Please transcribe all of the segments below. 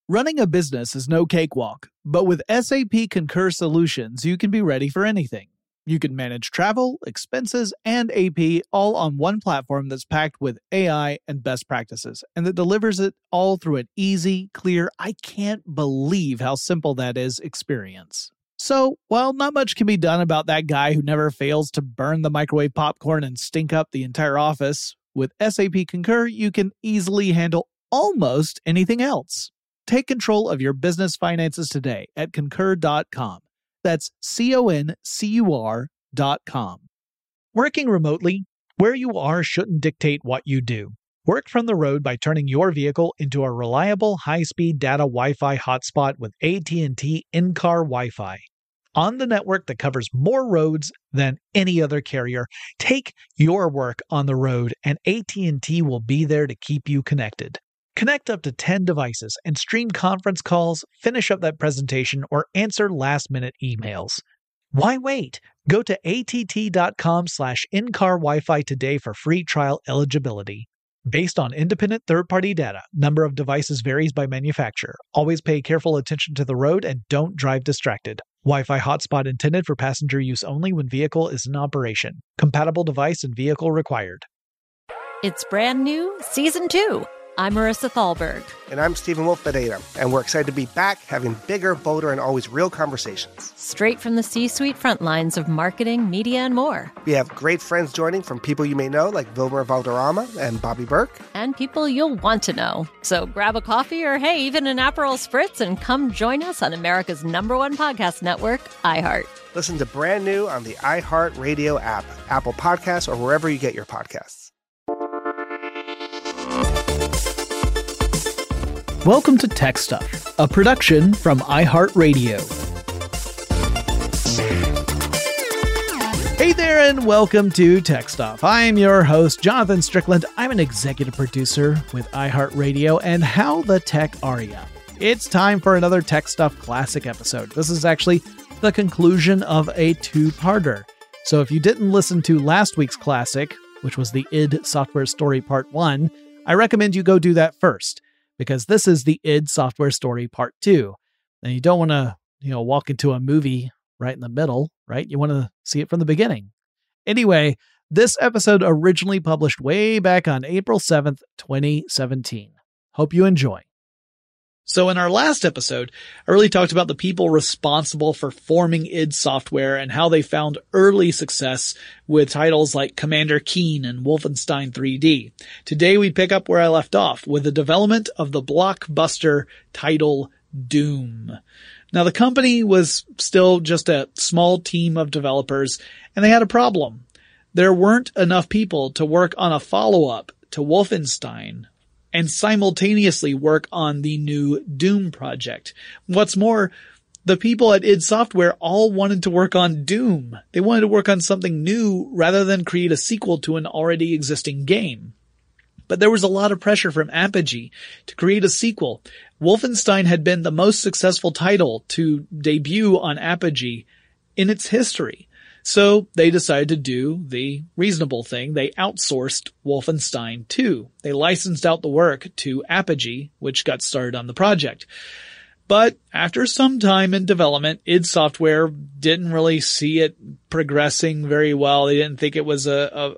Running a business is no cakewalk, but with SAP Concur Solutions, you can be ready for anything. You can manage travel, expenses, and AP all on one platform that's packed with AI and best practices, and that delivers it all through an easy, clear, I can't believe how simple that is experience. So, while not much can be done about that guy who never fails to burn the microwave popcorn and stink up the entire office, with SAP Concur, you can easily handle almost anything else. Take control of your business finances today at Concur.com. That's CONCUR.com. Working remotely, where you are shouldn't dictate what you do. Work from the road by turning your vehicle into a reliable high-speed data Wi-Fi hotspot with AT&T in-car Wi-Fi. On the network that covers more roads than any other carrier, take your work on the road and AT&T will be there to keep you connected. Connect up to 10 devices and stream conference calls, finish up that presentation, or answer last-minute emails. Why wait? Go to att.com/in-car Wi-Fi today for free trial eligibility. Based on independent third-party data, number of devices varies by manufacturer. Always pay careful attention to the road and don't drive distracted. Wi-Fi hotspot intended for passenger use only when vehicle is in operation. Compatible device and vehicle required. It's brand new, Season 2. I'm Marissa Thalberg. And I'm Stephen Wolf Pereira, and we're excited to be back having bigger, bolder, and always real conversations. Straight from the C-suite front lines of marketing, media, and more. We have great friends joining from people you may know, like Wilmer Valderrama and Bobby Burke. And people you'll want to know. So grab a coffee or, hey, even an Aperol Spritz and come join us on America's #1 podcast network, iHeart. Listen to Brand New on the iHeart Radio app, Apple Podcasts, or wherever you get your podcasts. Welcome to Tech Stuff, a production from iHeartRadio. Hey there, and welcome to Tech Stuff. I'm your host, Jonathan Strickland. I'm an executive producer with iHeartRadio, and how the tech are ya? It's time for another Tech Stuff Classic episode. This is actually the conclusion of a two-parter. So if you didn't listen to last week's classic, which was the id Software Story Part 1, I recommend you go do that first, because this is the id Software Story Part 2. And you don't want to, walk into a movie right in the middle, right? You want to see it from the beginning. Anyway, this episode originally published way back on April 7th, 2017. Hope you enjoy. So in our last episode, I really talked about the people responsible for forming id Software and how they found early success with titles like Commander Keen and Wolfenstein 3D. Today we pick up where I left off with the development of the blockbuster title Doom. Now the company was still just a small team of developers, and they had a problem. There weren't enough people to work on a follow-up to Wolfenstein and simultaneously work on the new Doom project. What's more, the people at id Software all wanted to work on Doom. They wanted to work on something new rather than create a sequel to an already existing game. But there was a lot of pressure from Apogee to create a sequel. Wolfenstein had been the most successful title to debut on Apogee in its history. So they decided to do the reasonable thing. They outsourced Wolfenstein 2. They licensed out the work to Apogee, which got started on the project. But after some time in development, id Software didn't really see it progressing very well. They didn't think it was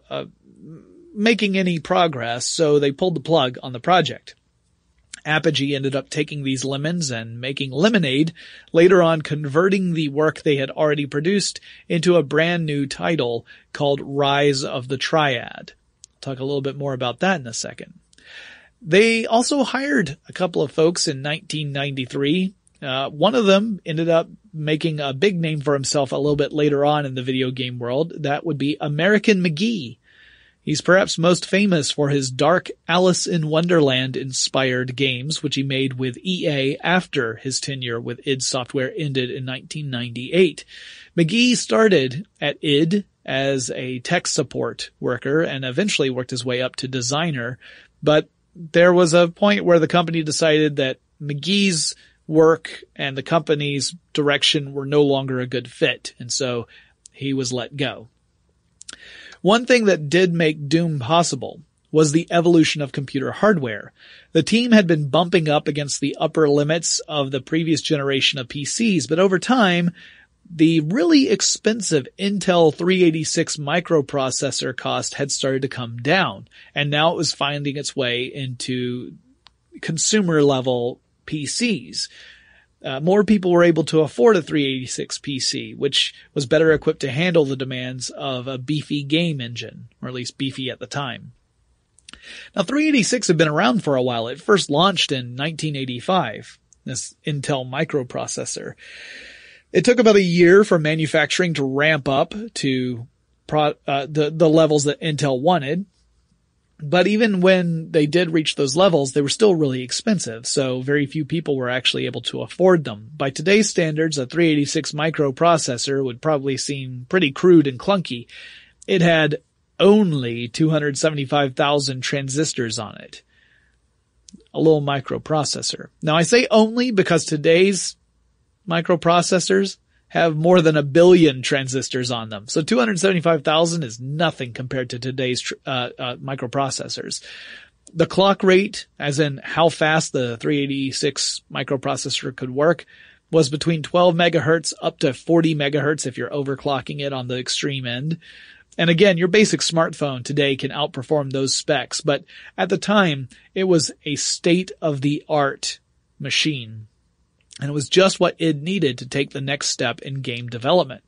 making any progress, so they pulled the plug on the project. Apogee ended up taking these lemons and making lemonade, later on converting the work they had already produced into a brand new title called Rise of the Triad. I'll talk a little bit more about that in a second. They also hired a couple of folks in 1993. One of them ended up making a big name for himself a little bit later on in the video game world. That would be American McGee. He's perhaps most famous for his dark Alice in Wonderland inspired games, which he made with EA after his tenure with id Software ended in 1998. McGee started at id as a tech support worker and eventually worked his way up to designer. But there was a point where the company decided that McGee's work and the company's direction were no longer a good fit, and so he was let go. One thing that did make Doom possible was the evolution of computer hardware. The team had been bumping up against the upper limits of the previous generation of PCs, but over time, the really expensive Intel 386 microprocessor cost had started to come down, and now it was finding its way into consumer-level PCs. More people were able to afford a 386 PC, which was better equipped to handle the demands of a beefy game engine, or at least beefy at the time. Now, 386 had been around for a while. It first launched in 1985, this Intel microprocessor. It took about a year for manufacturing to ramp up to the levels that Intel wanted. But even when they did reach those levels, they were still really expensive, so very few people were actually able to afford them. By today's standards, a 386 microprocessor would probably seem pretty crude and clunky. It had only 275,000 transistors on it. A little microprocessor. Now, I say only because today's microprocessors have more than 1 billion transistors on them. So 275,000 is nothing compared to today's microprocessors. The clock rate, as in how fast the 386 microprocessor could work, was between 12 megahertz up to 40 megahertz if you're overclocking it on the extreme end. And again, your basic smartphone today can outperform those specs, but at the time, it was a state-of-the-art machine. And it was just what it needed to take the next step in game development.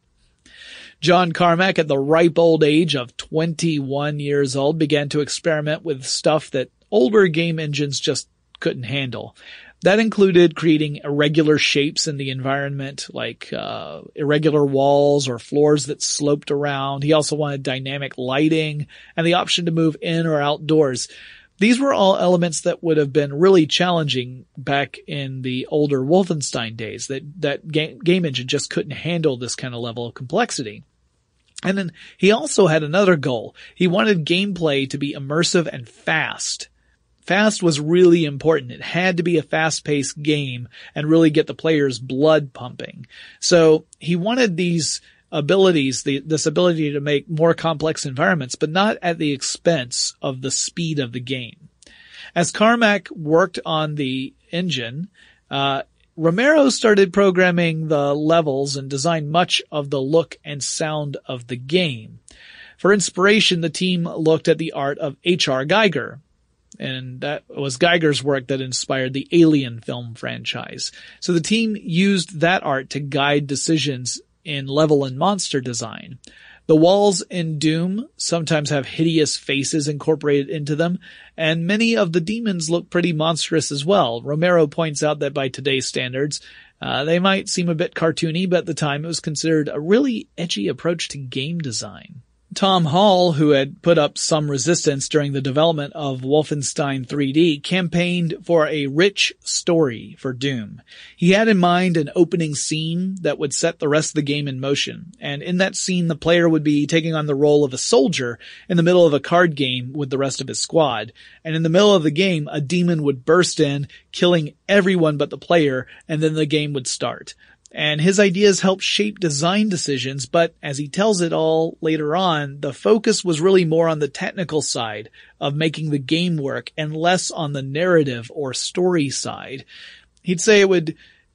John Carmack, at the ripe old age of 21 years old, began to experiment with stuff that older game engines just couldn't handle. That included creating irregular shapes in the environment, like irregular walls or floors that sloped around. He also wanted dynamic lighting and the option to move in or outdoors. These were all elements that would have been really challenging back in the older Wolfenstein days, that game engine just couldn't handle this kind of level of complexity. And then he also had another goal. He wanted gameplay to be immersive and fast. Fast was really important. It had to be a fast-paced game and really get the player's blood pumping. So he wanted these abilities, this ability to make more complex environments, but not at the expense of the speed of the game. As Carmack worked on the engine, Romero started programming the levels and designed much of the look and sound of the game. For inspiration, the team looked at the art of H.R. Giger, and that was Giger's work that inspired the Alien film franchise. So the team used that art to guide decisions in level and monster design. The walls in Doom sometimes have hideous faces incorporated into them, and many of the demons look pretty monstrous as well. Romero points out that by today's standards, they might seem a bit cartoony, but at the time it was considered a really edgy approach to game design. Tom Hall, who had put up some resistance during the development of Wolfenstein 3D, campaigned for a rich story for Doom. He had in mind an opening scene that would set the rest of the game in motion, and in that scene the player would be taking on the role of a soldier in the middle of a card game with the rest of his squad, and in the middle of the game a demon would burst in, killing everyone but the player, and then the game would start. And his ideas helped shape design decisions, but as he tells it all later on, the focus was really more on the technical side of making the game work and less on the narrative or story side. He'd say it would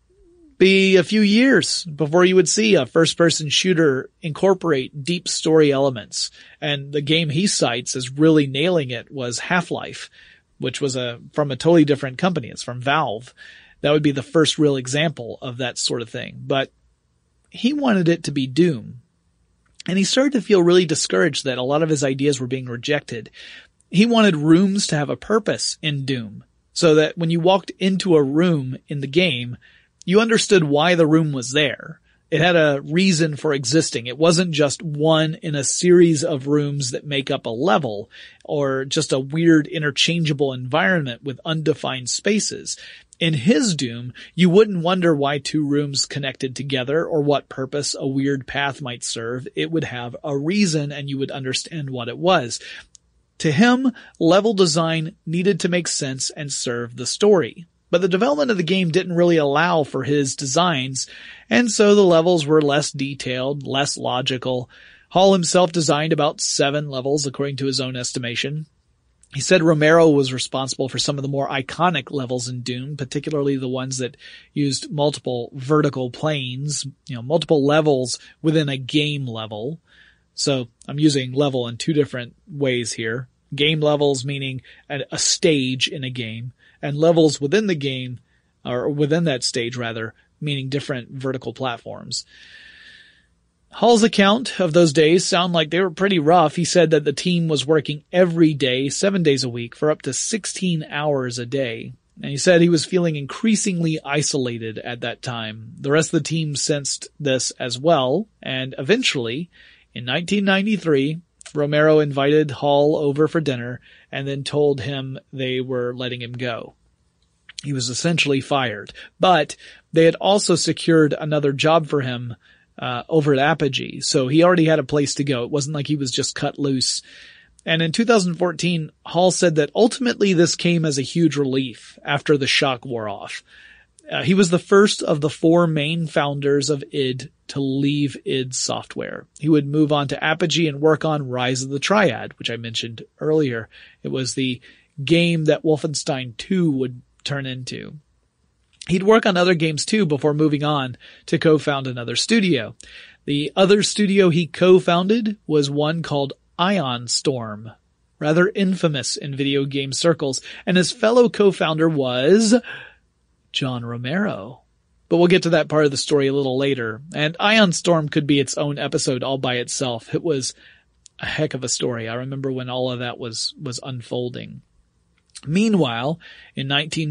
be a few years before you would see a first-person shooter incorporate deep story elements. And the game he cites as really nailing it was Half-Life, which was from a totally different company. It's from Valve. That would be the first real example of that sort of thing. But he wanted it to be Doom. And he started to feel really discouraged that a lot of his ideas were being rejected. He wanted rooms to have a purpose in Doom, so that when you walked into a room in the game, you understood why the room was there. It had a reason for existing. It wasn't just one in a series of rooms that make up a level, or just a weird interchangeable environment with undefined spaces. In his Doom, you wouldn't wonder why two rooms connected together or what purpose a weird path might serve. It would have a reason and you would understand what it was. To him, level design needed to make sense and serve the story. But the development of the game didn't really allow for his designs, and so the levels were less detailed, less logical. Hall himself designed about 7 levels according to his own estimation. He said Romero was responsible for some of the more iconic levels in Doom, particularly the ones that used multiple vertical planes, multiple levels within a game level. So I'm using level in two different ways here. Game levels meaning a stage in a game, and levels within the game, or within that stage rather, meaning different vertical platforms. Hall's account of those days sound like they were pretty rough. He said that the team was working every day, 7 days a week, for up to 16 hours a day. And he said he was feeling increasingly isolated at that time. The rest of the team sensed this as well, and eventually, in 1993, Romero invited Hall over for dinner and then told him they were letting him go. He was essentially fired, but they had also secured another job for him over at Apogee, so he already had a place to go. It wasn't like he was just cut loose. And in 2014, Hall said that ultimately this came as a huge relief after the shock wore off. He was the first of the four main founders of id to leave id Software. He would move on to Apogee and work on Rise of the Triad, which I mentioned earlier. It was the game that Wolfenstein 2 would turn into. He'd work on other games too before moving on to co-found another studio. The other studio he co-founded was one called Ion Storm, rather infamous in video game circles, and his fellow co-founder was John Romero. But we'll get to that part of the story a little later, and Ion Storm could be its own episode all by itself. It was a heck of a story. I remember when all of that was unfolding. Meanwhile, in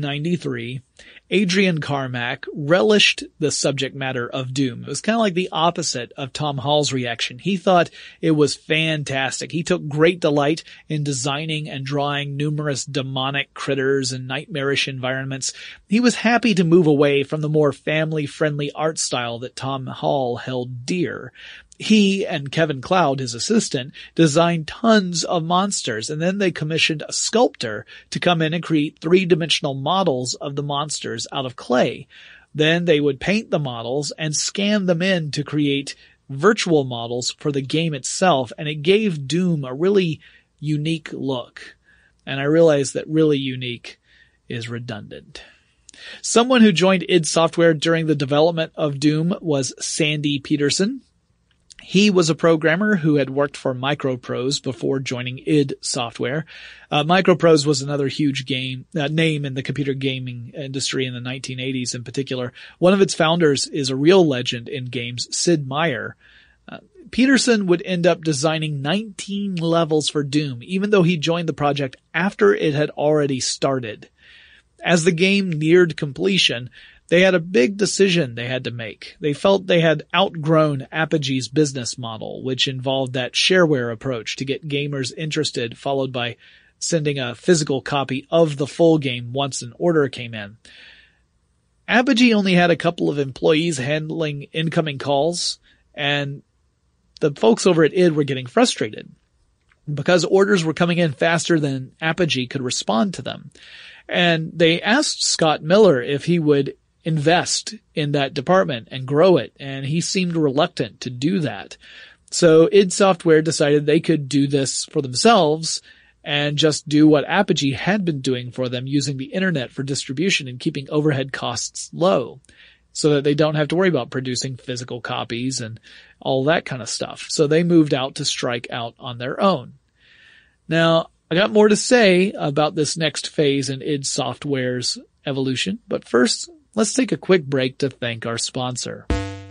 1993, Adrian Carmack relished the subject matter of Doom. It was kind of like the opposite of Tom Hall's reaction. He thought it was fantastic. He took great delight in designing and drawing numerous demonic critters and nightmarish environments. He was happy to move away from the more family-friendly art style that Tom Hall held dear. He and Kevin Cloud, his assistant, designed tons of monsters, and then they commissioned a sculptor to come in and create three-dimensional models of the monsters out of clay. Then they would paint the models and scan them in to create virtual models for the game itself, and it gave Doom a really unique look. And I realize that really unique is redundant. Someone who joined id Software during the development of Doom was Sandy Peterson. He was a programmer who had worked for Microprose before joining id Software. Microprose was another huge name in the computer gaming industry in the 1980s in particular. One of its founders is a real legend in games, Sid Meier. Peterson would end up designing 19 levels for Doom, even though he joined the project after it had already started. As the game neared completion, they had a big decision they had to make. They felt they had outgrown Apogee's business model, which involved that shareware approach to get gamers interested, followed by sending a physical copy of the full game once an order came in. Apogee only had a couple of employees handling incoming calls, and the folks over at id were getting frustrated because orders were coming in faster than Apogee could respond to them. And they asked Scott Miller if he would invest in that department and grow it, and he seemed reluctant to do that. So id Software decided they could do this for themselves and just do what Apogee had been doing for them, using the internet for distribution and keeping overhead costs low so that they don't have to worry about producing physical copies and all that kind of stuff. So they moved out to strike out on their own. Now, I got more to say about this next phase in id Software's evolution, but first, let's take a quick break to thank our sponsor.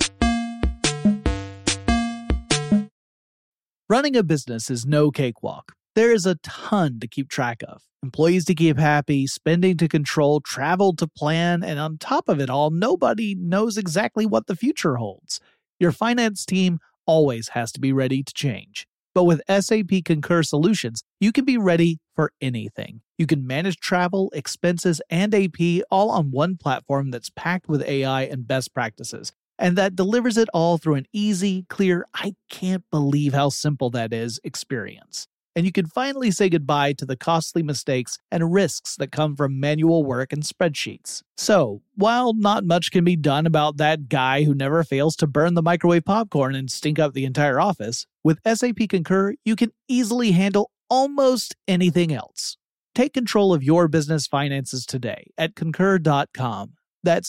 Running a business is no cakewalk. There is a ton to keep track of. Employees to keep happy, spending to control, travel to plan, and on top of it all, nobody knows exactly what the future holds. Your finance team always has to be ready to change. But with SAP Concur Solutions, you can be ready for anything. You can manage travel, expenses, and AP all on one platform that's packed with AI and best practices, and that delivers it all through an easy, clear, I can't believe how simple that is experience. And you can finally say goodbye to the costly mistakes and risks that come from manual work and spreadsheets. So, while not much can be done about that guy who never fails to burn the microwave popcorn and stink up the entire office, with SAP Concur, you can easily handle almost anything else. Take control of your business finances today at Concur.com. That's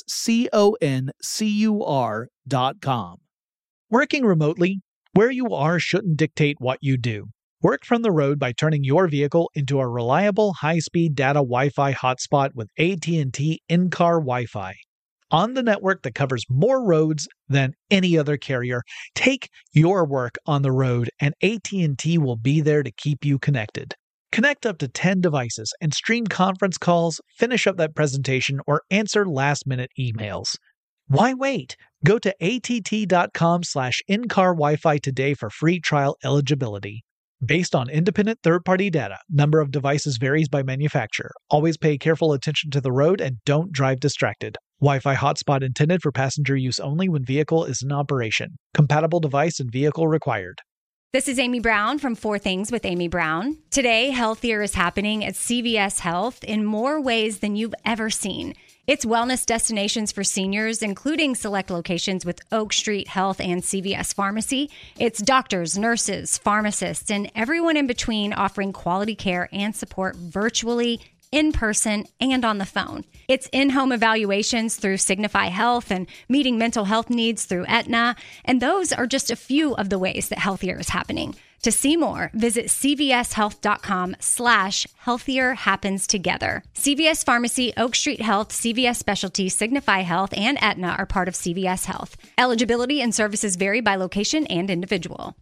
CONCUR.com. Working remotely, where you are shouldn't dictate what you do. Work from the road by turning your vehicle into a reliable high-speed data Wi-Fi hotspot with AT&T in-car Wi-Fi. On the network that covers more roads than any other carrier, take your work on the road and AT&T will be there to keep you connected. Connect up to 10 devices and stream conference calls, finish up that presentation, or answer last-minute emails. Why wait? Go to att.com/in-car Wi-Fi today for free trial eligibility. Based on independent third-party data, number of devices varies by manufacturer. Always pay careful attention to the road and don't drive distracted. Wi-Fi hotspot intended for passenger use only when vehicle is in operation. Compatible device and vehicle required. This is Amy Brown from 4 Things with Amy Brown. Today, healthier is happening at CVS Health in more ways than you've ever seen. It's wellness destinations for seniors, including select locations with Oak Street Health and CVS Pharmacy. It's doctors, nurses, pharmacists, and everyone in between offering quality care and support virtually, in person, and on the phone. It's in-home evaluations through Signify Health and meeting mental health needs through Aetna. And those are just a few of the ways that healthier is happening. To see more, visit cvshealth.com/healthier happens together. CVS Pharmacy, Oak Street Health, CVS Specialty, Signify Health, and Aetna are part of CVS Health. Eligibility and services vary by location and individual.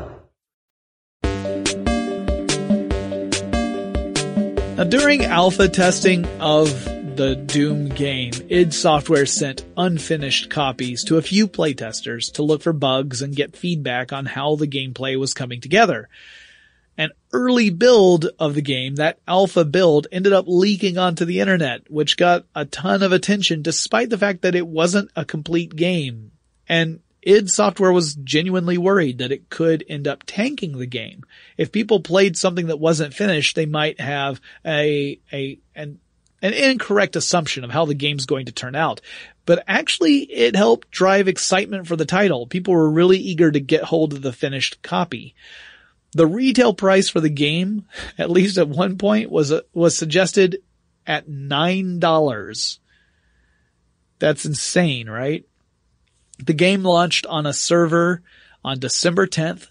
Now, during alpha testing of the Doom game, id Software sent unfinished copies to a few playtesters to look for bugs and get feedback on how the gameplay was coming together. An early build of the game, that alpha build, ended up leaking onto the internet, which got a ton of attention despite the fact that it wasn't a complete game. And id Software was genuinely worried that it could end up tanking the game. If people played something that wasn't finished, they might have an incorrect assumption of how the game's going to turn out. But actually, it helped drive excitement for the title. People were really eager to get hold of the finished copy. The retail price for the game, at least at one point, was suggested at $9. That's insane, right? The game launched on a server on December 10th,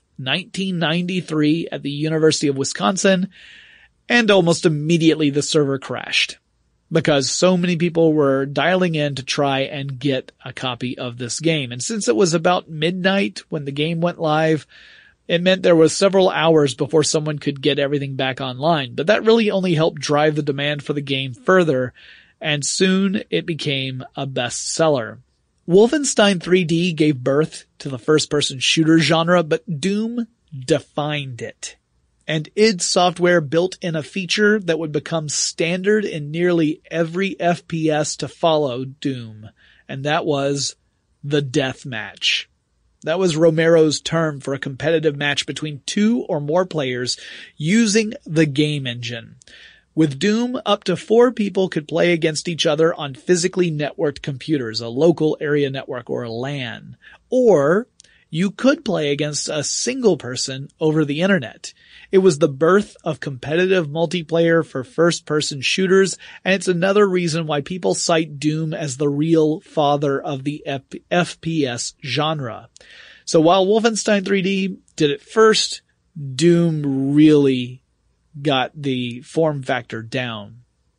1993 at the University of Wisconsin, and almost immediately the server crashed because so many people were dialing in to try and get a copy of this game. And since it was about midnight when the game went live, it meant there was several hours before someone could get everything back online. But that really only helped drive the demand for the game further, and soon it became a bestseller. Wolfenstein 3D gave birth to the first-person shooter genre, but Doom defined it. And id Software built in a feature that would become standard in nearly every FPS to follow Doom, and that was the deathmatch. That was Romero's term for a competitive match between 2 or more players using the game engine. With Doom, up to 4 people could play against each other on physically networked computers, a local area network or a LAN. Or you could play against a single person over the internet. It was the birth of competitive multiplayer for first-person shooters, and it's another reason why people cite Doom as the real father of the FPS genre. So while Wolfenstein 3D did it first, Doom really got the form factor down.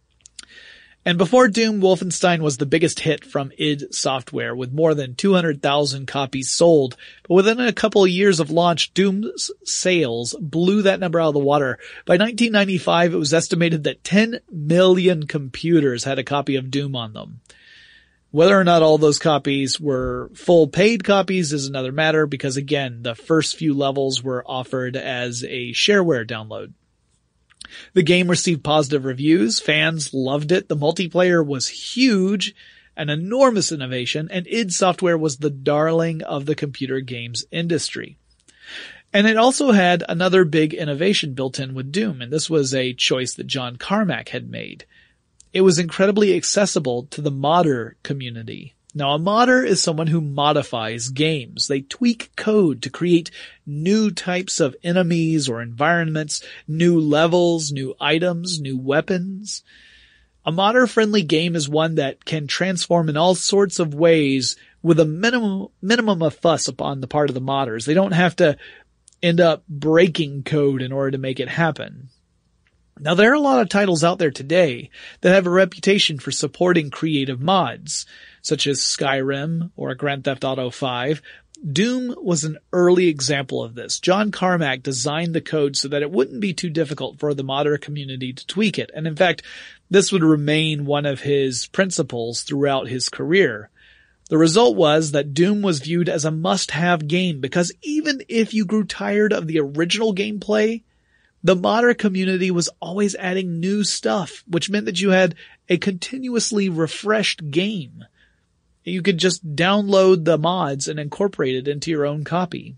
And before Doom, Wolfenstein was the biggest hit from id Software with more than 200,000 copies sold. But within a couple of years of launch, Doom's sales blew that number out of the water. By 1995, it was estimated that 10 million computers had a copy of Doom on them. Whether or not all those copies were full paid copies is another matter because, again, the first few levels were offered as a shareware download. The game received positive reviews. Fans loved it. The multiplayer was huge, an enormous innovation, and id Software was the darling of the computer games industry. And it also had another big innovation built in with Doom, and this was a choice that John Carmack had made. It was incredibly accessible to the modder community. Now, a modder is someone who modifies games. They tweak code to create new types of enemies or environments, new levels, new items, new weapons. A modder-friendly game is one that can transform in all sorts of ways with a minimum of fuss upon the part of the modders. They don't have to end up breaking code in order to make it happen. Now, there are a lot of titles out there today that have a reputation for supporting creative mods, such as Skyrim or Grand Theft Auto 5. Doom was an early example of this. John Carmack designed the code so that it wouldn't be too difficult for the modder community to tweak it. And in fact, this would remain one of his principles throughout his career. The result was that Doom was viewed as a must-have game because even if you grew tired of the original gameplay, the modder community was always adding new stuff, which meant that you had a continuously refreshed game. You could just download the mods and incorporate it into your own copy.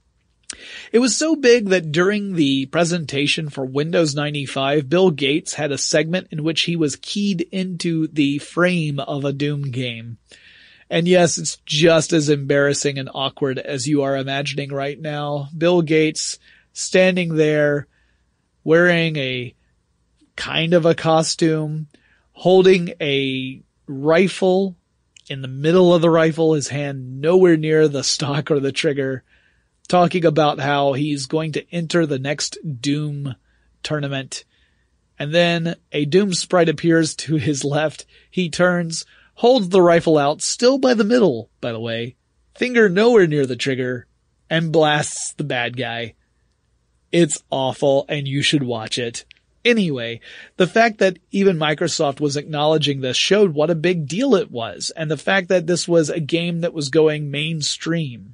It was so big that during the presentation for Windows 95, Bill Gates had a segment in which he was keyed into the frame of a Doom game. And yes, it's just as embarrassing and awkward as you are imagining right now. Bill Gates standing there wearing a kind of a costume, holding a rifle. In the middle of the rifle, his hand nowhere near the stock or the trigger, talking about how he's going to enter the next Doom tournament. And then a Doom sprite appears to his left. He turns, holds the rifle out, still by the middle, by the way, finger nowhere near the trigger, and blasts the bad guy. It's awful, and you should watch it. Anyway, the fact that even Microsoft was acknowledging this showed what a big deal it was, and the fact that this was a game that was going mainstream.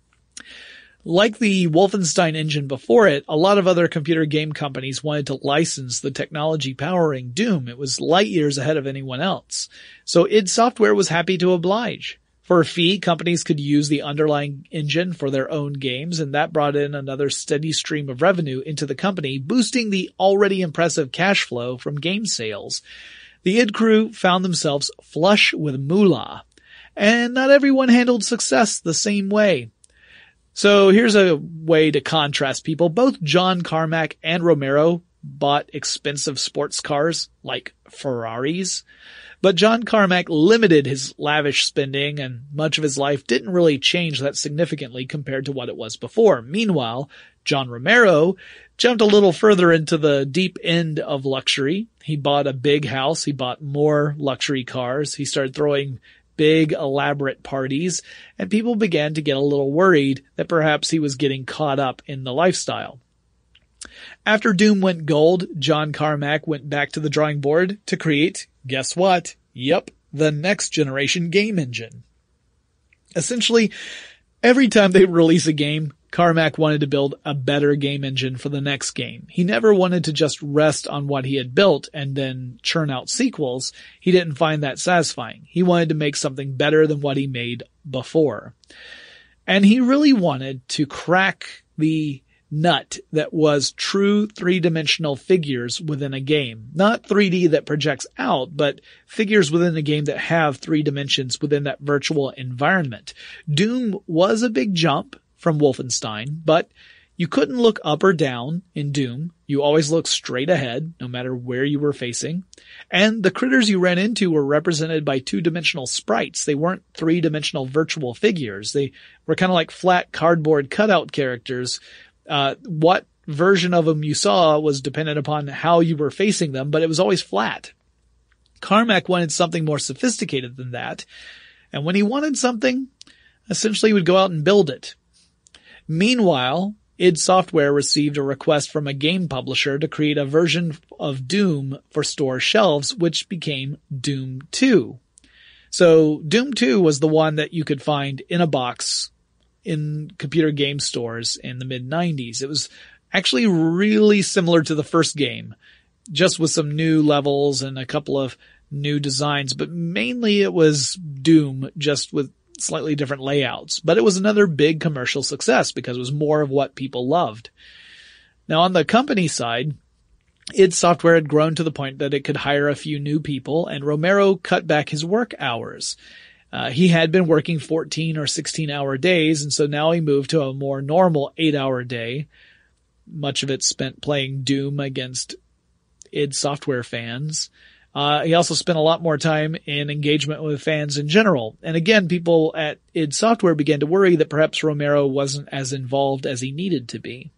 Like the Wolfenstein engine before it, a lot of other computer game companies wanted to license the technology powering Doom. It was light years ahead of anyone else. So id Software was happy to oblige. For a fee, companies could use the underlying engine for their own games, and that brought in another steady stream of revenue into the company, boosting the already impressive cash flow from game sales. The id crew found themselves flush with moolah, and not everyone handled success the same way. So here's a way to contrast people. Both John Carmack and Romero bought expensive sports cars, like Ferraris. But John Carmack limited his lavish spending, and much of his life didn't really change that significantly compared to what it was before. Meanwhile, John Romero jumped a little further into the deep end of luxury. He bought a big house. He bought more luxury cars. He started throwing big, elaborate parties, and people began to get a little worried that perhaps he was getting caught up in the lifestyle. After Doom went gold, John Carmack went back to the drawing board to create, guess what? Yep, the next generation game engine. Essentially, every time they release a game, Carmack wanted to build a better game engine for the next game. He never wanted to just rest on what he had built and then churn out sequels. He didn't find that satisfying. He wanted to make something better than what he made before. And he really wanted to crack the nut that was true three-dimensional figures within a game. Not 3D that projects out, but figures within a game that have 3 dimensions within that virtual environment. Doom was a big jump from Wolfenstein, but you couldn't look up or down in Doom. You always looked straight ahead, no matter where you were facing. And the critters you ran into were represented by 2-dimensional sprites. They weren't 3-dimensional virtual figures. They were kind of like flat cardboard cutout characters. What version of them you saw was dependent upon how you were facing them, but it was always flat. Carmack wanted something more sophisticated than that, and when he wanted something, essentially he would go out and build it. Meanwhile, id Software received a request from a game publisher to create a version of Doom for store shelves, which became Doom 2. So Doom 2 was the one that you could find in a box in computer game stores in the mid-90s. It was actually really similar to the first game, just with some new levels and a couple of new designs, but mainly it was Doom, just with slightly different layouts. But it was another big commercial success because it was more of what people loved. Now on the company side, id Software had grown to the point that it could hire a few new people, and Romero cut back his work hours. He had been working 14 or 16-hour days, and so now he moved to a more normal 8-hour day, much of it spent playing Doom against id Software fans. He also spent a lot more time in engagement with fans in general. And again, people at id Software began to worry that perhaps Romero wasn't as involved as he needed to be.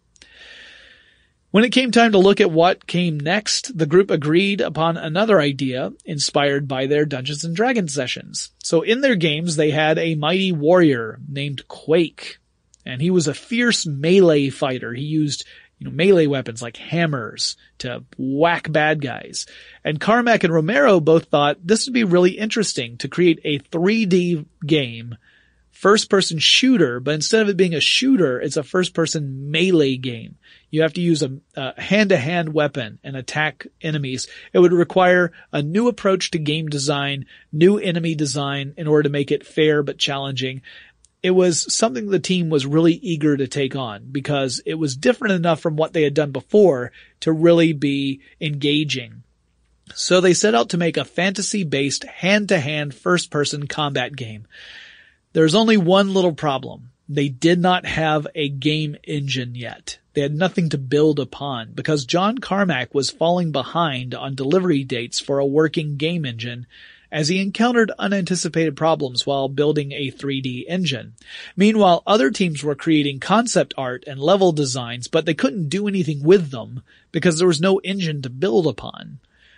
When it came time to look at what came next, the group agreed upon another idea inspired by their Dungeons & Dragons sessions. So in their games, they had a mighty warrior named Quake, and he was a fierce melee fighter. He used melee weapons like hammers to whack bad guys. And Carmack and Romero both thought this would be really interesting to create a 3D game, first-person shooter, but instead of it being a shooter, it's a first-person melee game. You have to use a hand-to-hand weapon and attack enemies. It would require a new approach to game design, new enemy design in order to make it fair but challenging. It was something the team was really eager to take on because it was different enough from what they had done before to really be engaging. So they set out to make a fantasy-based hand-to-hand first-person combat game. There's only one little problem. They did not have a game engine yet. They had nothing to build upon because John Carmack was falling behind on delivery dates for a working game engine as he encountered unanticipated problems while building a 3D engine. Meanwhile, other teams were creating concept art and level designs, but they couldn't do anything with them because there was no engine to build upon.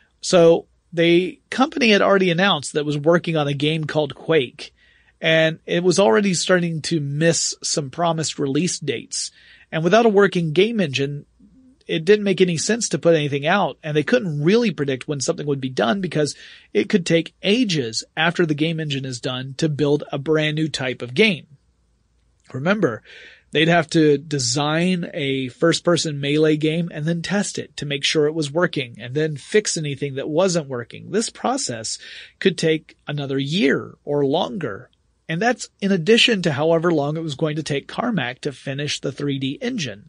So the company had already announced that it was working on a game called Quake, and it was already starting to miss some promised release dates. And without a working game engine, it didn't make any sense to put anything out, and they couldn't really predict when something would be done because it could take ages after the game engine is done to build a brand new type of game. Remember, they'd have to design a first-person melee game and then test it to make sure it was working and then fix anything that wasn't working. This process could take another year or longer. And that's in addition to however long it was going to take Carmack to finish the 3D engine.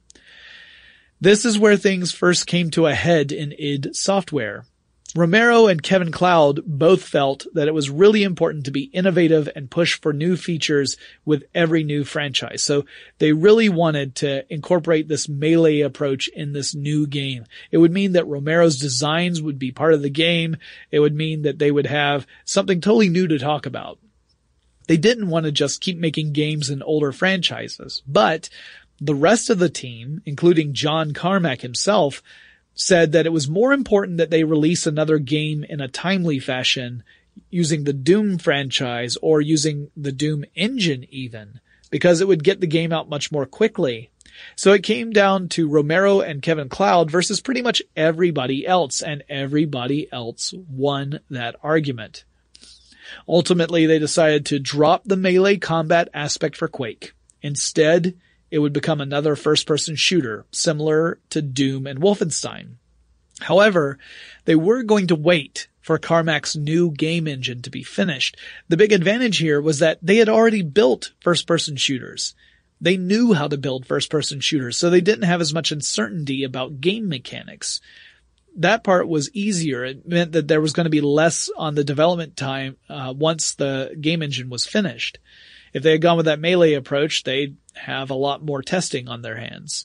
This is where things first came to a head in id Software. Romero and Kevin Cloud both felt that it was really important to be innovative and push for new features with every new franchise. So they really wanted to incorporate this melee approach in this new game. It would mean that Romero's designs would be part of the game. It would mean that they would have something totally new to talk about. They didn't want to just keep making games in older franchises, but the rest of the team, including John Carmack himself, said that it was more important that they release another game in a timely fashion using the Doom franchise or using the Doom engine even, because it would get the game out much more quickly. So it came down to Romero and Kevin Cloud versus pretty much everybody else, and everybody else won that argument. Ultimately, they decided to drop the melee combat aspect for Quake. Instead, it would become another first-person shooter, similar to Doom and Wolfenstein. However, they were going to wait for Carmack's new game engine to be finished. The big advantage here was that they had already built first-person shooters. They knew how to build first-person shooters, so they didn't have as much uncertainty about game mechanics. That part was easier. It meant that there was going to be less on the development time once the game engine was finished. If they had gone with that melee approach, they'd have a lot more testing on their hands.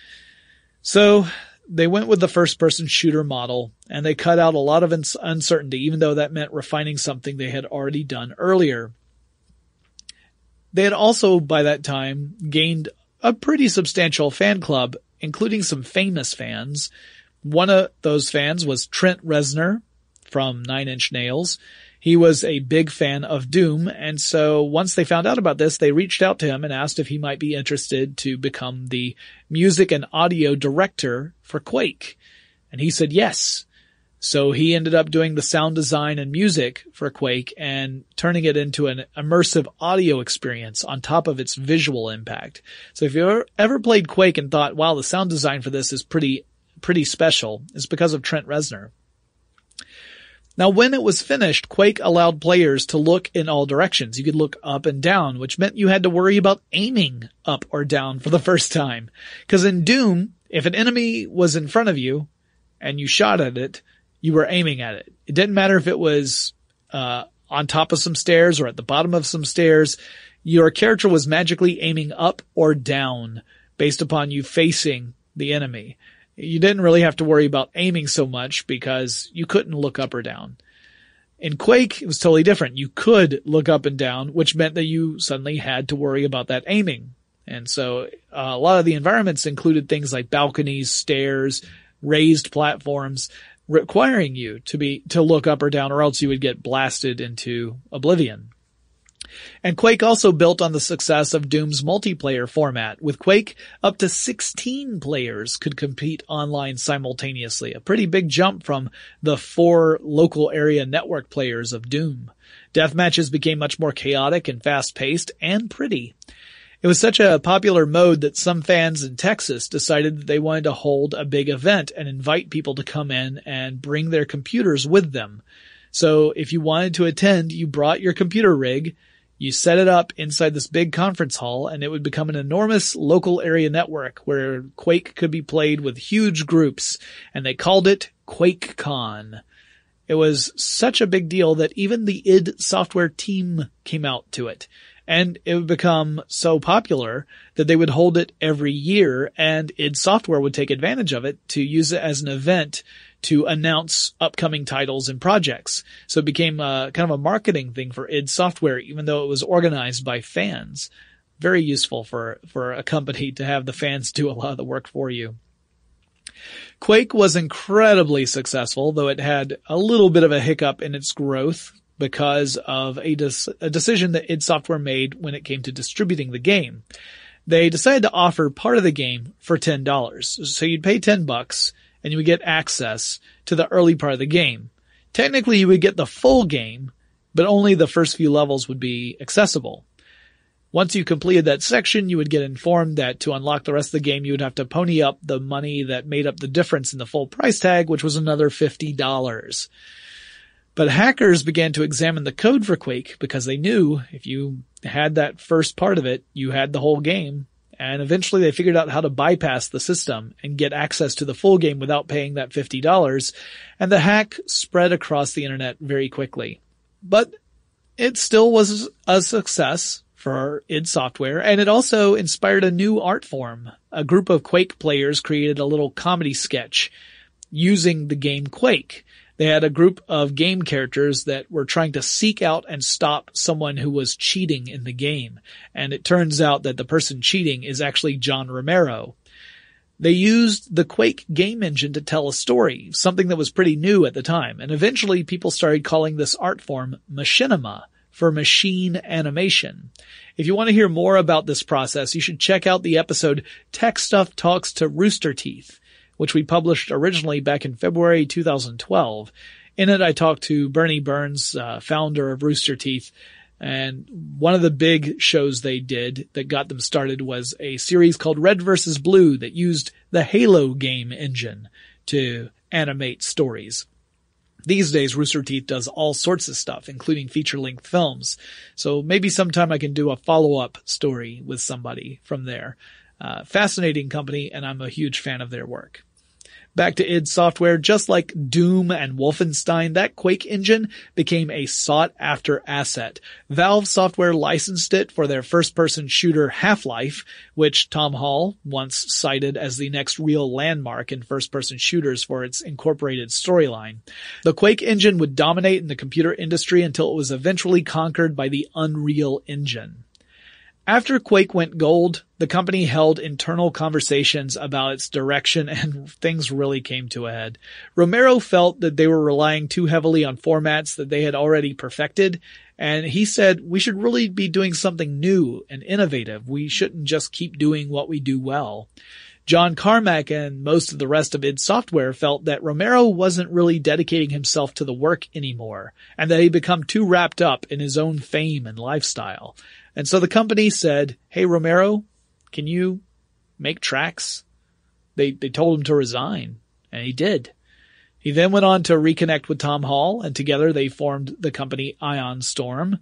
So they went with the first-person shooter model, and they cut out a lot of uncertainty, even though that meant refining something they had already done earlier. They had also, by that time, gained a pretty substantial fan club, including some famous fans. One of those fans was Trent Reznor from Nine Inch Nails. He was a big fan of Doom, and so once they found out about this, they reached out to him and asked if he might be interested to become the music and audio director for Quake. And he said yes. So he ended up doing the sound design and music for Quake and turning it into an immersive audio experience on top of its visual impact. So if you ever played Quake and thought, wow, the sound design for this is pretty special, it's because of Trent Reznor. Now, when it was finished, Quake allowed players to look in all directions. You could look up and down, which meant you had to worry about aiming up or down for the first time. Because in Doom, if an enemy was in front of you and you shot at it, you were aiming at it. It didn't matter if it was on top of some stairs or at the bottom of some stairs, your character was magically aiming up or down based upon you facing the enemy. You didn't really have to worry about aiming so much because you couldn't look up or down. In Quake, it was totally different. You could look up and down, which meant that you suddenly had to worry about that aiming. And so a lot of the environments included things like balconies, stairs, raised platforms, requiring you to look up or down, or else you would get blasted into oblivion. And Quake also built on the success of Doom's multiplayer format. With Quake, up to 16 players could compete online simultaneously, a pretty big jump from the 4 local area network players of Doom. Deathmatches became much more chaotic and fast-paced and pretty. It was such a popular mode that some fans in Texas decided that they wanted to hold a big event and invite people to come in and bring their computers with them. So if you wanted to attend, you brought your computer rig, you set it up inside this big conference hall, and it would become an enormous local area network where Quake could be played with huge groups, and they called it QuakeCon. It was such a big deal that even the id Software team came out to it. And it would become so popular that they would hold it every year, and id Software would take advantage of it to use it as an event to announce upcoming titles and projects. So it became kind of a marketing thing for id Software, even though it was organized by fans. Very useful for a company to have the fans do a lot of the work for you. Quake was incredibly successful, though it had a little bit of a hiccup in its growth because of a decision that id Software made when it came to distributing the game. They decided to offer part of the game for $10. So you'd pay $10 and you would get access to the early part of the game. Technically, you would get the full game, but only the first few levels would be accessible. Once you completed that section, you would get informed that to unlock the rest of the game, you would have to pony up the money that made up the difference in the full price tag, which was another $50. But hackers began to examine the code for Quake because they knew if you had that first part of it, you had the whole game. And eventually they figured out how to bypass the system and get access to the full game without paying that $50. And the hack spread across the internet very quickly. But it still was a success for id Software, and it also inspired a new art form. A group of Quake players created a little comedy sketch using the game Quake. They had a group of game characters that were trying to seek out and stop someone who was cheating in the game. And it turns out that the person cheating is actually John Romero. They used the Quake game engine to tell a story, something that was pretty new at the time. And eventually people started calling this art form machinima, for machine animation. If you want to hear more about this process, you should check out the episode Tech Stuff Talks to Rooster Teeth, which we published originally back in February 2012. In it, I talked to Bernie Burns, founder of Rooster Teeth, and one of the big shows they did that got them started was a series called Red vs. Blue that used the Halo game engine to animate stories. These days, Rooster Teeth does all sorts of stuff, including feature-length films. So maybe sometime I can do a follow-up story with somebody from there. Fascinating company, and I'm a huge fan of their work. Back to id Software, just like Doom and Wolfenstein, that Quake engine became a sought-after asset. Valve Software licensed it for their first-person shooter Half-Life, which Tom Hall once cited as the next real landmark in first-person shooters for its incorporated storyline. The Quake engine would dominate in the computer industry until it was eventually conquered by the Unreal Engine. After Quake went gold, the company held internal conversations about its direction, and things really came to a head. Romero felt that they were relying too heavily on formats that they had already perfected, and he said, we should really be doing something new and innovative. We shouldn't just keep doing what we do well. John Carmack and most of the rest of id Software felt that Romero wasn't really dedicating himself to the work anymore, and that he'd become too wrapped up in his own fame and lifestyle. And so the company said, hey, Romero, can you make tracks? They told him to resign, and he did. He then went on to reconnect with Tom Hall, and together they formed the company Ion Storm.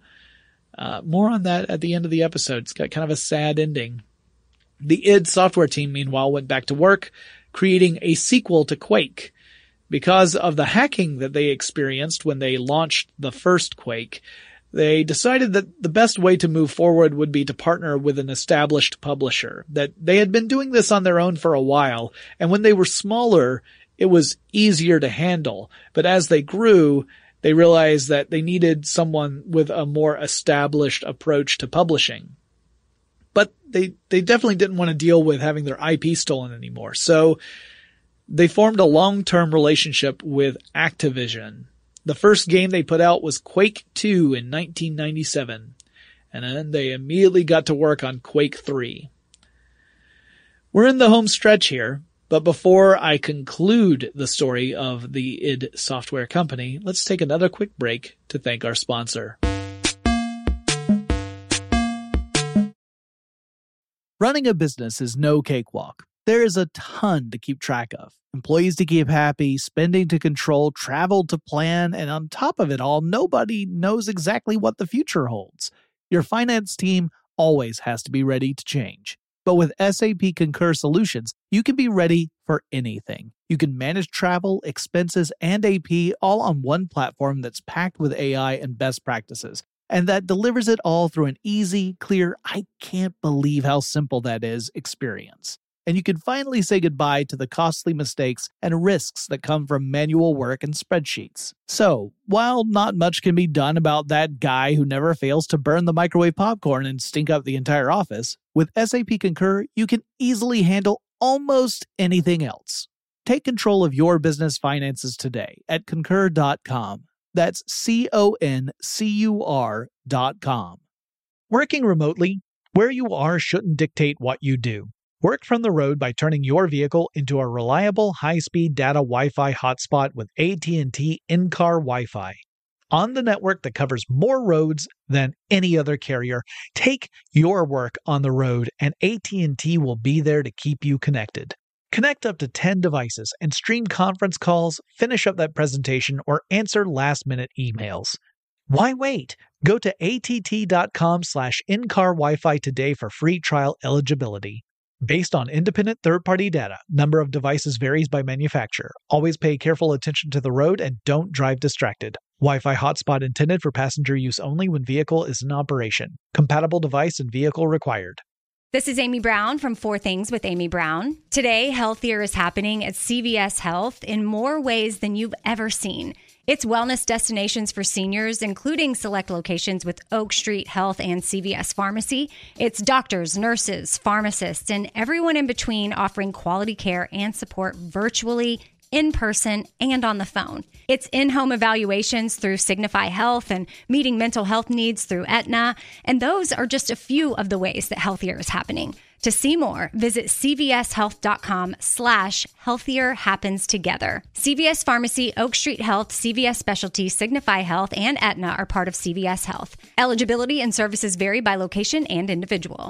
More on that at the end of the episode. It's got kind of a sad ending. The id Software team, meanwhile, went back to work, creating a sequel to Quake. Because of the hacking that they experienced when they launched the first Quake, they decided that the best way to move forward would be to partner with an established publisher, that they had been doing this on their own for a while, and when they were smaller, it was easier to handle. But as they grew, they realized that they needed someone with a more established approach to publishing. But they definitely didn't want to deal with having their IP stolen anymore. So they formed a long-term relationship with Activision. The first game they put out was Quake 2 in 1997. And then they immediately got to work on Quake 3. We're in the home stretch here, but before I conclude the story of the id Software company, let's take another quick break to thank our sponsor. Running a business is no cakewalk. There is a ton to keep track of. Employees to keep happy, spending to control, travel to plan, and on top of it all, nobody knows exactly what the future holds. Your finance team always has to be ready to change. But with SAP Concur Solutions, you can be ready for anything. You can manage travel, expenses, and AP all on one platform that's packed with AI and best practices, and that delivers it all through an easy, clear, I can't believe how simple that is experience. And you can finally say goodbye to the costly mistakes and risks that come from manual work and spreadsheets. So, while not much can be done about that guy who never fails to burn the microwave popcorn and stink up the entire office, with SAP Concur, you can easily handle almost anything else. Take control of your business finances today at Concur.com. That's CONCUR.com. Working remotely, where you are shouldn't dictate what you do. Work from the road by turning your vehicle into a reliable high-speed data Wi-Fi hotspot with AT&T in-car Wi-Fi. On the network that covers more roads than any other carrier, take your work on the road and AT&T will be there to keep you connected. Connect up to 10 devices and stream conference calls, finish up that presentation, or answer last-minute emails. Why wait? Go to att.com/in-car Wi-Fi today for free trial eligibility. Based on independent third-party data, number of devices varies by manufacturer. Always pay careful attention to the road and don't drive distracted. Wi-Fi hotspot intended for passenger use only when vehicle is in operation. Compatible device and vehicle required. This is Amy Brown from 4 Things with Amy Brown. Today, healthier is happening at CVS Health in more ways than you've ever seen. It's wellness destinations for seniors, including select locations with Oak Street Health and CVS Pharmacy. It's doctors, nurses, pharmacists, and everyone in between offering quality care and support virtually, in person, and on the phone. It's in-home evaluations through Signify Health and meeting mental health needs through Aetna. And those are just a few of the ways that healthier is happening. To see more, visit cvshealth.com/healthier happens together. CVS Pharmacy, Oak Street Health, CVS Specialty, Signify Health, and Aetna are part of CVS Health. Eligibility and services vary by location and individual.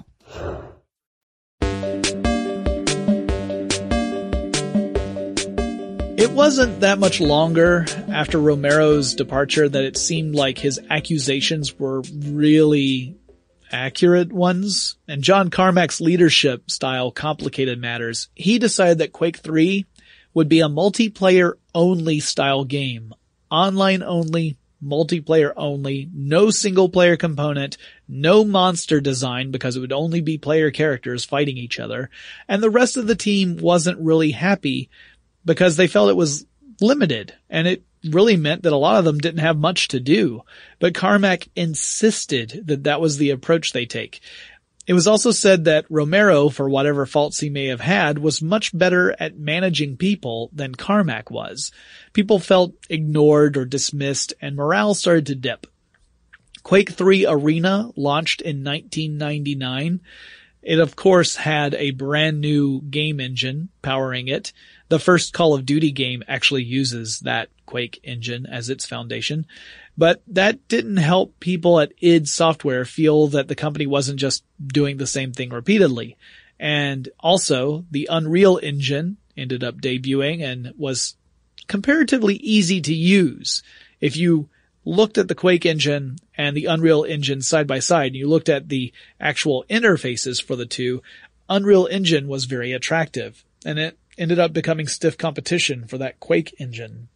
It wasn't that much longer after Romero's departure that it seemed like his accusations were really accurate ones, and John Carmack's leadership style complicated matters. He decided that Quake 3 would be a multiplayer-only style game. Online only, multiplayer only, no single-player component, no monster design because it would only be player characters fighting each other, and the rest of the team wasn't really happy because they felt it was limited, and it really meant that a lot of them didn't have much to do. But Carmack insisted that that was the approach they take. It was also said that Romero, for whatever faults he may have had, was much better at managing people than Carmack was. People felt ignored or dismissed, and morale started to dip. Quake 3 Arena launched in 1999. It, of course, had a brand new game engine powering it. The first Call of Duty game actually uses that Quake engine as its foundation. But that didn't help people at id Software feel that the company wasn't just doing the same thing repeatedly. And also, the Unreal Engine ended up debuting and was comparatively easy to use. If you looked at the Quake engine and the Unreal Engine side by side, and you looked at the actual interfaces for the two, Unreal Engine was very attractive. And it ended up becoming stiff competition for that Quake engine.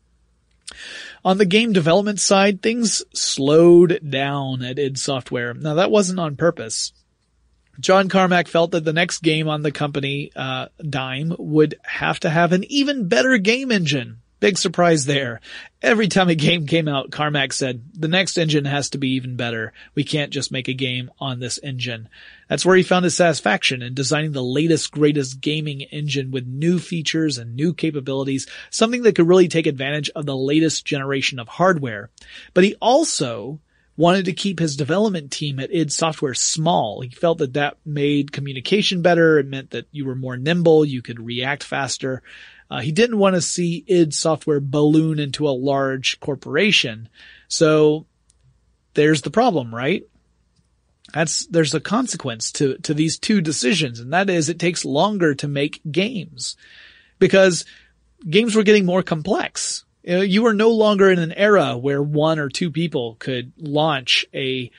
On the game development side, things slowed down at id Software. Now, that wasn't on purpose. John Carmack felt that the next game on the company dime would have to have an even better game engine. Big surprise there. Every time a game came out, Carmack said, the next engine has to be even better. We can't just make a game on this engine. That's where he found his satisfaction in designing the latest, greatest gaming engine with new features and new capabilities, something that could really take advantage of the latest generation of hardware. But he also wanted to keep his development team at id Software small. He felt that that made communication better. It meant that you were more nimble. You could react faster. He didn't want to see id Software balloon into a large corporation. So there's the problem, right? There's a consequence to these two decisions, and that is it takes longer to make games because games were getting more complex. You were no longer in an era where one or two people could launch a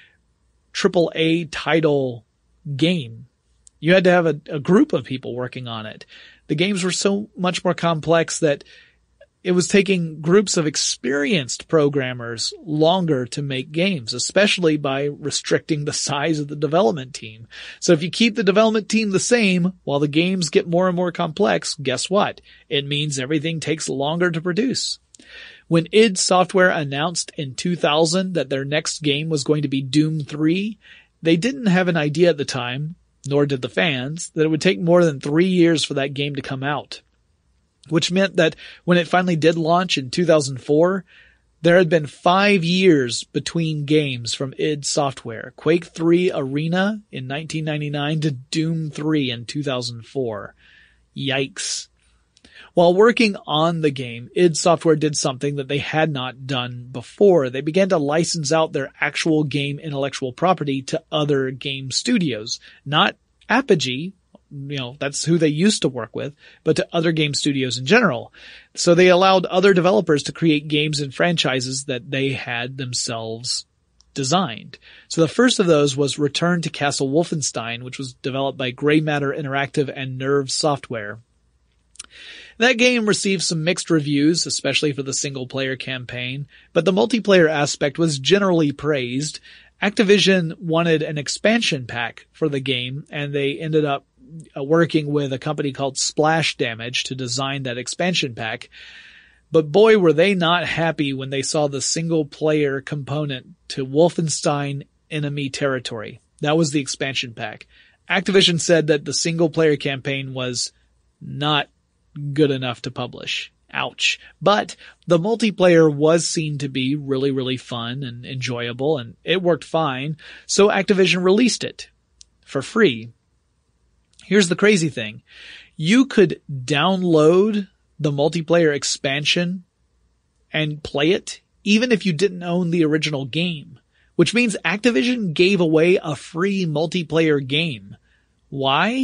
AAA title game. You had to have a group of people working on it. The games were so much more complex that it was taking groups of experienced programmers longer to make games, especially by restricting the size of the development team. So if you keep the development team the same while the games get more and more complex, guess what? It means everything takes longer to produce. When id Software announced in 2000 that their next game was going to be Doom 3, they didn't have an idea at the time, nor did the fans, that it would take more than 3 years for that game to come out. Which meant that when it finally did launch in 2004, there had been 5 years between games from id Software. Quake 3 Arena in 1999 to Doom 3 in 2004. Yikes. While working on the game, id Software did something that they had not done before. They began to license out their actual game intellectual property to other game studios. Not Apogee, that's who they used to work with, but to other game studios in general. So they allowed other developers to create games and franchises that they had themselves designed. So the first of those was Return to Castle Wolfenstein, which was developed by Grey Matter Interactive and Nerve Software. That game received some mixed reviews, especially for the single-player campaign, but the multiplayer aspect was generally praised. Activision wanted an expansion pack for the game, and they ended up working with a company called Splash Damage to design that expansion pack. But boy, were they not happy when they saw the single-player component to Wolfenstein Enemy Territory. That was the expansion pack. Activision said that the single-player campaign was not good enough to publish. Ouch. But the multiplayer was seen to be really, really fun and enjoyable, and it worked fine, so Activision released it for free. Here's the crazy thing. You could download the multiplayer expansion and play it even if you didn't own the original game, which means Activision gave away a free multiplayer game. Why?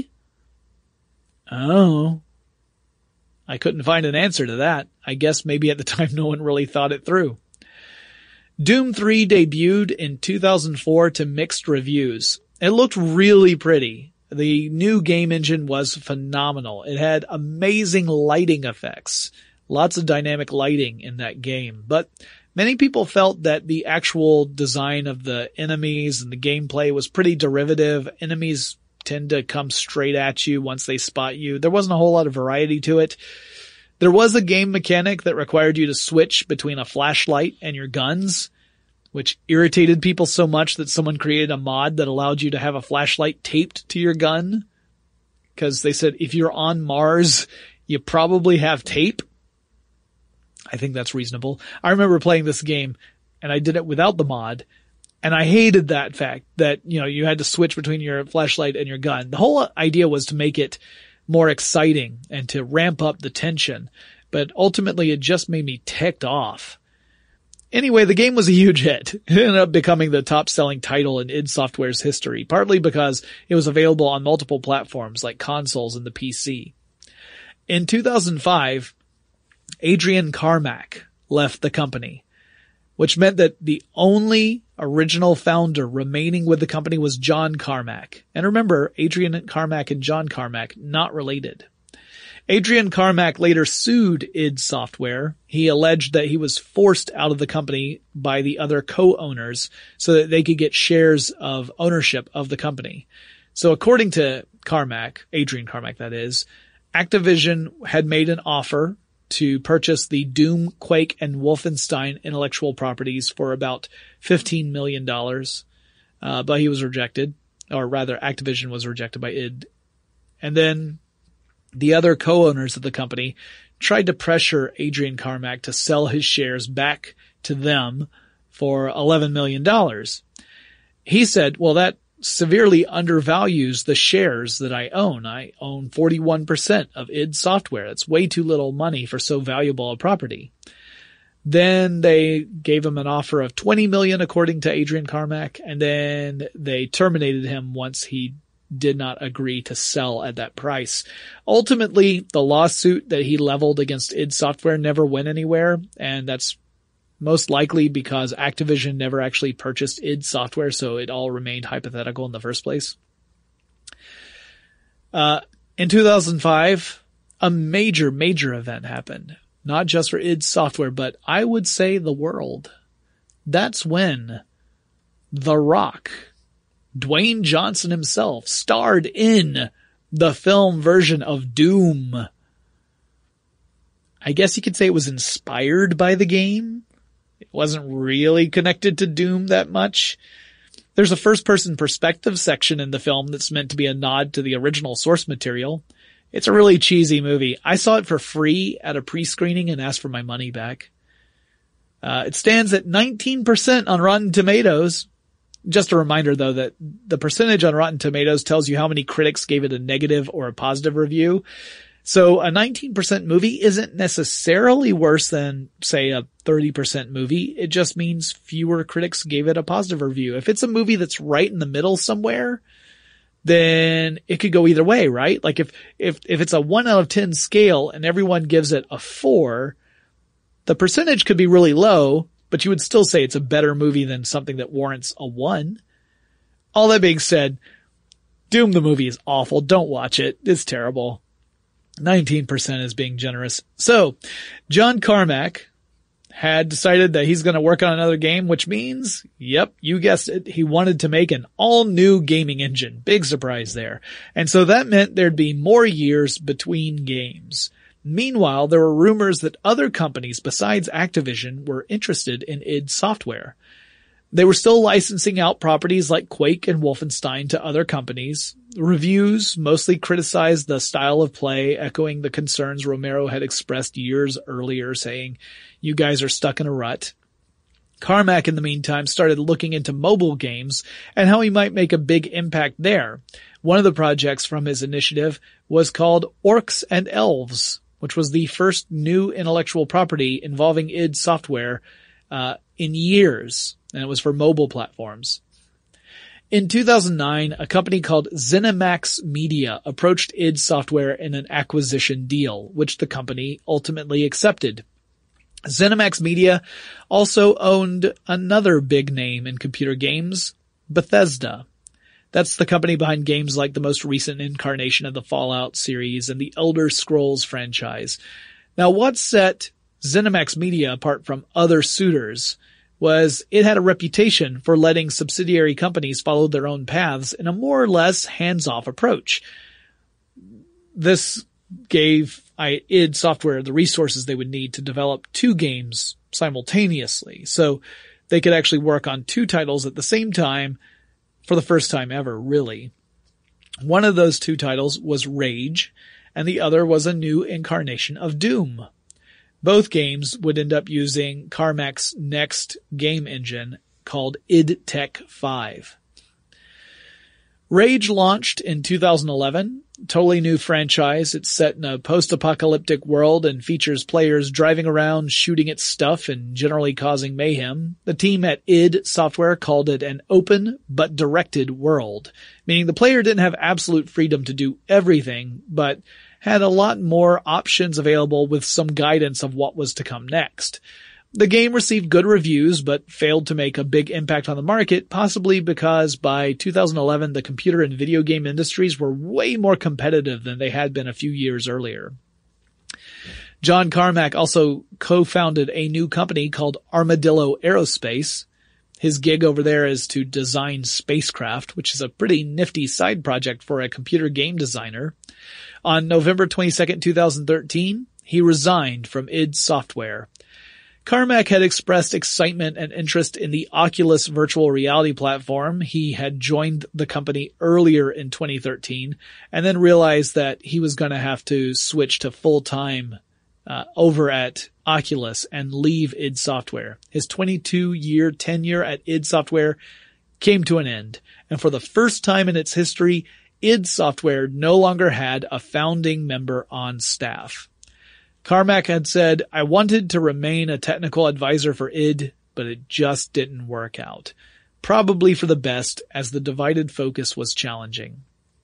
Oh, I couldn't find an answer to that. I guess maybe at the time no one really thought it through. Doom 3 debuted in 2004 to mixed reviews. It looked really pretty. The new game engine was phenomenal. It had amazing lighting effects. Lots of dynamic lighting in that game. But many people felt that the actual design of the enemies and the gameplay was pretty derivative. Enemies tend to come straight at you once they spot you. There wasn't a whole lot of variety to it. There was a game mechanic that required you to switch between a flashlight and your guns, which irritated people so much that someone created a mod that allowed you to have a flashlight taped to your gun. Because they said if you're on Mars, you probably have tape. I think that's reasonable. I remember playing this game, and I did it without the mod. And I hated that fact that, you had to switch between your flashlight and your gun. The whole idea was to make it more exciting and to ramp up the tension. But ultimately it just made me ticked off. Anyway, the game was a huge hit. It ended up becoming the top-selling title in id Software's history, partly because it was available on multiple platforms like consoles and the PC. In 2005, Adrian Carmack left the company, which meant that the only original founder remaining with the company was John Carmack. And remember, Adrian Carmack and John Carmack, not related. Adrian Carmack later sued id Software. He alleged that he was forced out of the company by the other co-owners so that they could get shares of ownership of the company. So according to Carmack, Adrian Carmack that is, Activision had made an offer to purchase the Doom, Quake, and Wolfenstein intellectual properties for about $15 million. But he was rejected, or rather Activision was rejected by id. And then the other co-owners of the company tried to pressure Adrian Carmack to sell his shares back to them for $11 million. He said, well, that severely undervalues the shares that I own. I own 41% of id Software. That's way too little money for so valuable a property. Then they gave him an offer of $20 million, according to Adrian Carmack, and then they terminated him once he did not agree to sell at that price. Ultimately, the lawsuit that he leveled against id Software never went anywhere, and that's most likely because Activision never actually purchased id Software, so it all remained hypothetical in the first place. In 2005, a major event happened. Not just for id Software, but I would say the world. That's when The Rock, Dwayne Johnson himself, starred in the film version of Doom. I guess you could say it was inspired by the game. It wasn't really connected to Doom that much. There's a first-person perspective section in the film that's meant to be a nod to the original source material. It's a really cheesy movie. I saw it for free at a pre-screening and asked for my money back. It stands at 19% on Rotten Tomatoes. Just a reminder, though, that the percentage on Rotten Tomatoes tells you how many critics gave it a negative or a positive review. So a 19% movie isn't necessarily worse than, say, a 30% movie. It just means fewer critics gave it a positive review. If it's a movie that's right in the middle somewhere, then it could go either way, right? Like if it's a 1 out of 10 scale and everyone gives it a 4, the percentage could be really low, but you would still say it's a better movie than something that warrants a 1. All that being said, Doom the movie is awful. Don't watch it. It's terrible. 19% is being generous. So, John Carmack had decided that he's going to work on another game, which means, yep, you guessed it, he wanted to make an all-new gaming engine. Big surprise there. And so that meant there'd be more years between games. Meanwhile, there were rumors that other companies besides Activision were interested in id Software. They were still licensing out properties like Quake and Wolfenstein to other companies. Reviews mostly criticized the style of play, echoing the concerns Romero had expressed years earlier, saying, "You guys are stuck in a rut." Carmack, in the meantime, started looking into mobile games and how he might make a big impact there. One of the projects from his initiative was called Orcs and Elves, which was the first new intellectual property involving id Software in years, and it was for mobile platforms. In 2009, a company called ZeniMax Media approached id Software in an acquisition deal, which the company ultimately accepted. ZeniMax Media also owned another big name in computer games, Bethesda. That's the company behind games like the most recent incarnation of the Fallout series and the Elder Scrolls franchise. Now, what set ZeniMax Media apart from other suitors was it had a reputation for letting subsidiary companies follow their own paths in a more or less hands-off approach. This gave id Software the resources they would need to develop 2 games simultaneously, so they could actually work on 2 titles at the same time for the first time ever, really. One of those 2 titles was Rage, and the other was a new incarnation of Doom. Both games would end up using Carmack's next game engine called id Tech 5. Rage launched in 2011. Totally new franchise. It's set in a post-apocalyptic world and features players driving around, shooting at stuff, and generally causing mayhem. The team at id Software called it an open but directed world, meaning the player didn't have absolute freedom to do everything, but had a lot more options available with some guidance of what was to come next. The game received good reviews, but failed to make a big impact on the market, possibly because by 2011 the computer and video game industries were way more competitive than they had been a few years earlier. John Carmack also co-founded a new company called Armadillo Aerospace. His gig over there is to design spacecraft, which is a pretty nifty side project for a computer game designer. On November 22nd, 2013, he resigned from id Software. Carmack had expressed excitement and interest in the Oculus virtual reality platform. He had joined the company earlier in 2013 and then realized that he was going to have to switch to full-time over at Oculus and leave id Software. His 22-year tenure at id Software came to an end, and for the first time in its history, id Software no longer had a founding member on staff. Carmack had said, "I wanted to remain a technical advisor for id, but it just didn't work out. Probably for the best, as the divided focus was challenging."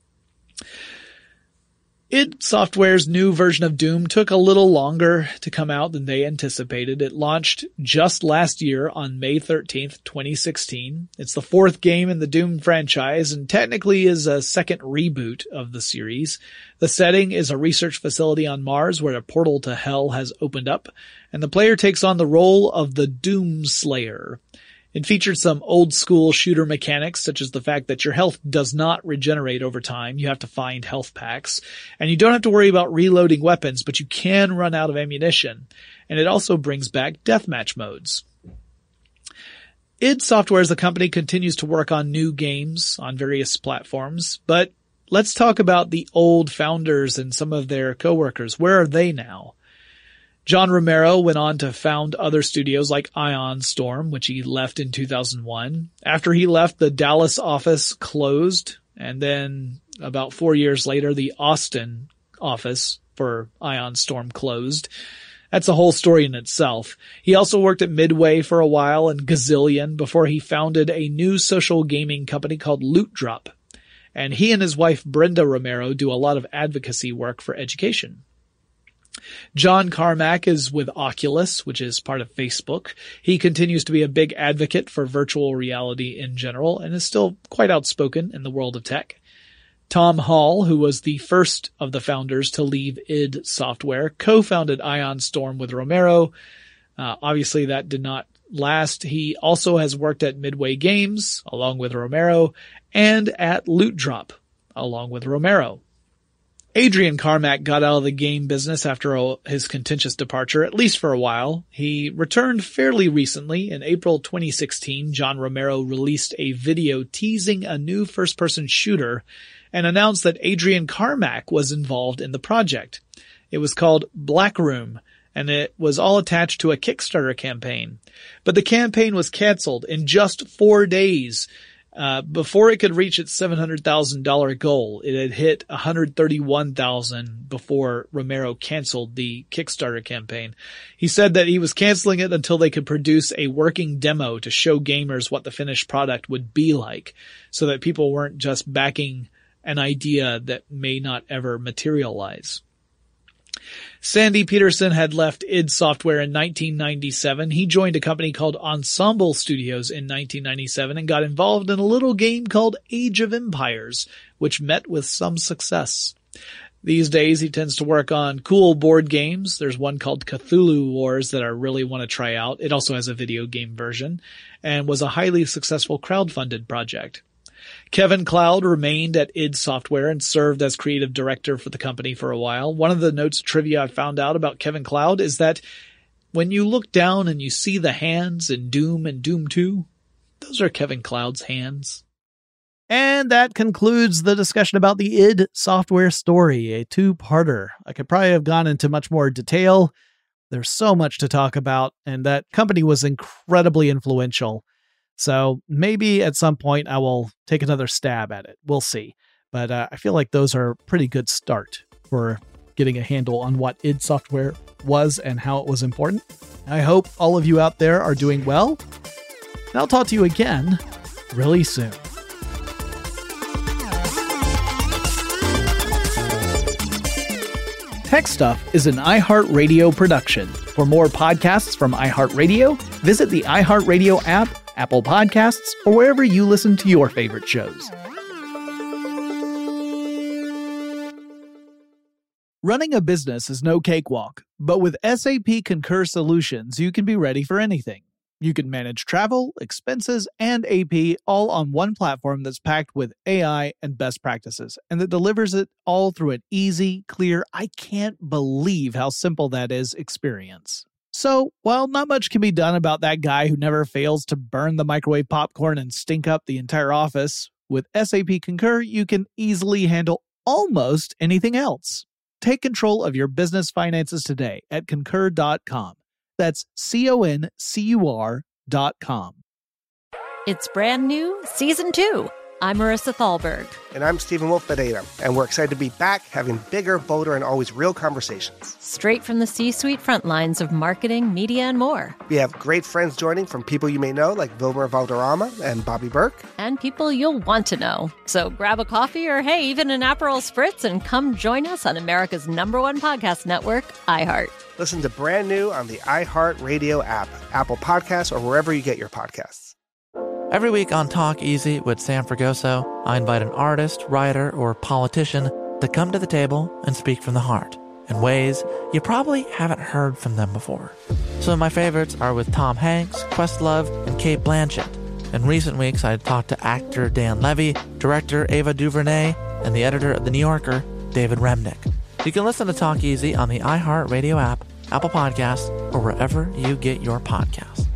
id Software's new version of Doom took a little longer to come out than they anticipated. It launched just last year on May 13th, 2016. It's the fourth game in the Doom franchise and technically is a second reboot of the series. The setting is a research facility on Mars where a portal to hell has opened up, and the player takes on the role of the Doom Slayer. It featured some old-school shooter mechanics, such as the fact that your health does not regenerate over time. You have to find health packs. And you don't have to worry about reloading weapons, but you can run out of ammunition. And it also brings back deathmatch modes. id Software as a company continues to work on new games on various platforms, but let's talk about the old founders and some of their coworkers. Where are they now? John Romero went on to found other studios like Ion Storm, which he left in 2001. After he left, the Dallas office closed, and then about 4 years later, the Austin office for Ion Storm closed. That's a whole story in itself. He also worked at Midway for a while and Gazillion before he founded a new social gaming company called Loot Drop. And he and his wife Brenda Romero do a lot of advocacy work for education. John Carmack is with Oculus, which is part of Facebook. He continues to be a big advocate for virtual reality in general and is still quite outspoken in the world of tech. Tom Hall, who was the first of the founders to leave id Software, co-founded Ion Storm with Romero. Obviously, that did not last. He also has worked at Midway Games, along with Romero, and at Loot Drop, along with Romero. Adrian Carmack got out of the game business after his contentious departure, at least for a while. He returned fairly recently. In April 2016, John Romero released a video teasing a new first-person shooter and announced that Adrian Carmack was involved in the project. It was called Black Room, and it was all attached to a Kickstarter campaign. But the campaign was canceled in just 4 days. Before it could reach its $700,000 goal. It had hit $131,000 before Romero canceled the Kickstarter campaign. He said that he was canceling it until they could produce a working demo to show gamers what the finished product would be like, so that people weren't just backing an idea that may not ever materialize. Sandy Peterson had left id Software in 1997. He joined a company called Ensemble Studios in 1997 and got involved in a little game called Age of Empires, which met with some success. These days, he tends to work on cool board games. There's one called Cthulhu Wars that I really want to try out. It also has a video game version and was a highly successful crowdfunded project. Kevin Cloud remained at id Software and served as creative director for the company for a while. One of the notes of trivia I found out about Kevin Cloud is that when you look down and you see the hands in Doom and Doom 2, those are Kevin Cloud's hands. And that concludes the discussion about the id Software story, a two-parter. I could probably have gone into much more detail. There's so much to talk about, and that company was incredibly influential. So maybe at some point I will take another stab at it. We'll see. But I feel like those are a pretty good start for getting a handle on what id Software was and how it was important. I hope all of you out there are doing well. And I'll talk to you again really soon. Tech Stuff is an iHeartRadio production. For more podcasts from iHeartRadio, visit the iHeartRadio app, Apple Podcasts, or wherever you listen to your favorite shows. Running a business is no cakewalk, but with SAP Concur Solutions, you can be ready for anything. You can manage travel, expenses, and AP all on one platform that's packed with AI and best practices, and that delivers it all through an easy, clear, I can't believe how simple that is experience. So, while not much can be done about that guy who never fails to burn the microwave popcorn and stink up the entire office, with SAP Concur, you can easily handle almost anything else. Take control of your business finances today at Concur.com. That's CONCUR.com. It's brand new, Season 2. I'm Marissa Thalberg. And I'm Stephen Wolf Pereira, and we're excited to be back having bigger, bolder, and always real conversations. Straight from the C-suite front lines of marketing, media, and more. We have great friends joining from people you may know, like Wilmer Valderrama and Bobby Burke. And people you'll want to know. So grab a coffee or, hey, even an Aperol Spritz and come join us on America's #1 podcast network, iHeart. Listen to Brand New on the iHeart Radio app, Apple Podcasts, or wherever you get your podcasts. Every week on Talk Easy with Sam Fragoso, I invite an artist, writer, or politician to come to the table and speak from the heart in ways you probably haven't heard from them before. Some of my favorites are with Tom Hanks, Questlove, and Cate Blanchett. In recent weeks, I talked to actor Dan Levy, director Ava DuVernay, and the editor of The New Yorker, David Remnick. You can listen to Talk Easy on the iHeartRadio app, Apple Podcasts, or wherever you get your podcasts.